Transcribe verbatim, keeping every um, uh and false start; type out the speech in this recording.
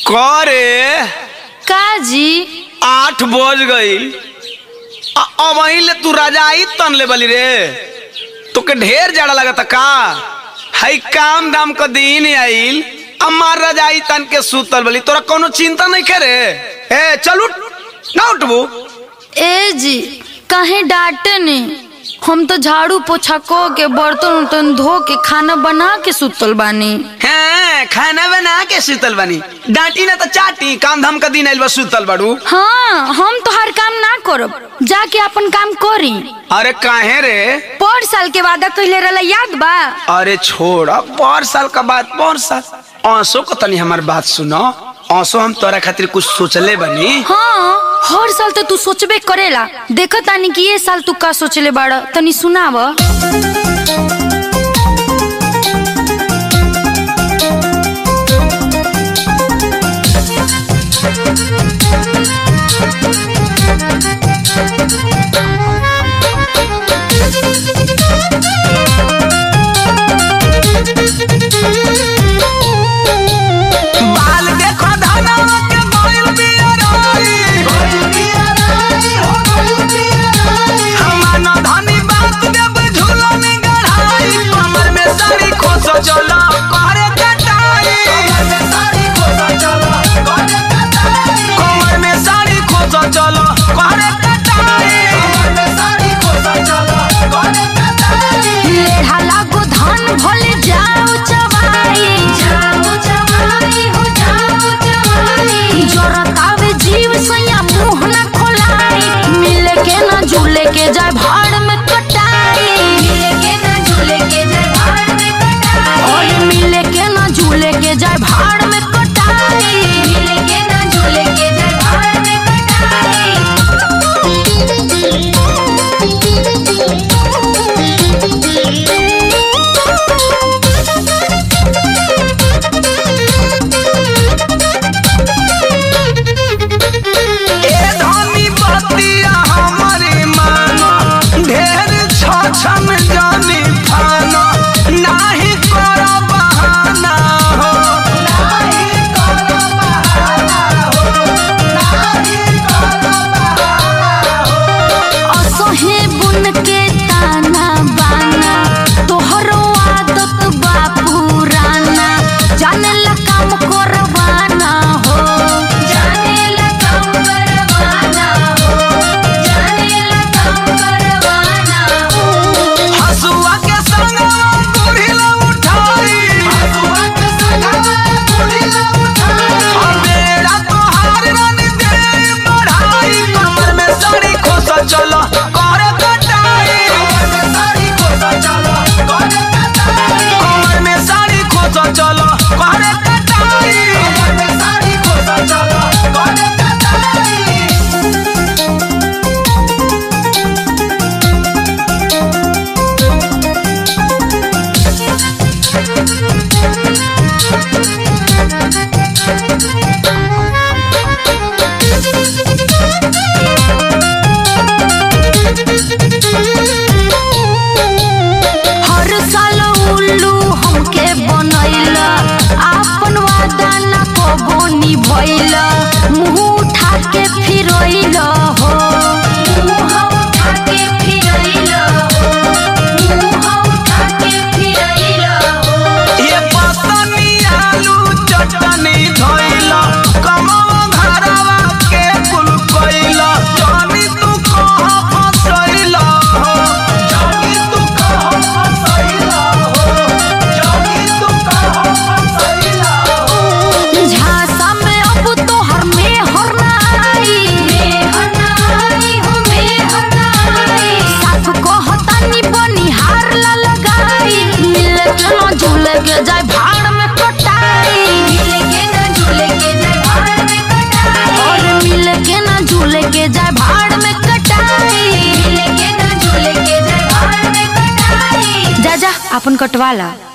करे काजी आठ बज गई अब ले तू रजाई तन ले बली रे तुके ढेर जाड़ा लगता का हई काम दाम का दिन आइल अमार रजाई तन के सुतल बली तोरा कोनो चिंता नहीं करे। ए चल उठ ना उठबू। ए जी कहीं डांटे नहीं, हम तो झाड़ू पोछा को के बर्तन उर्तन धो के खाना बना के सुतल बानी। हैं खाना बना के सुतल बानी, डांटी ना तो चाटी, काम धाम का दिन आइल बस सुतल बाड़ू। हाँ हम तो हर काम ना करब, जाके अपन काम करी। अरे काहे रे? पर साल के वादा कहले रहला याद बा? अरे छोड़ अब पर साल का बात, पर साल आंसू को तनी हमार बात सुनो। आंसू हम तोरा खातिर कुछ सोचले बनी। हाँ हर साल तो तू सोचबे करेला, देखो तानी कि ये साल तू का सोचले बाड़ा, तनी सुनाव। अपन कटवाला।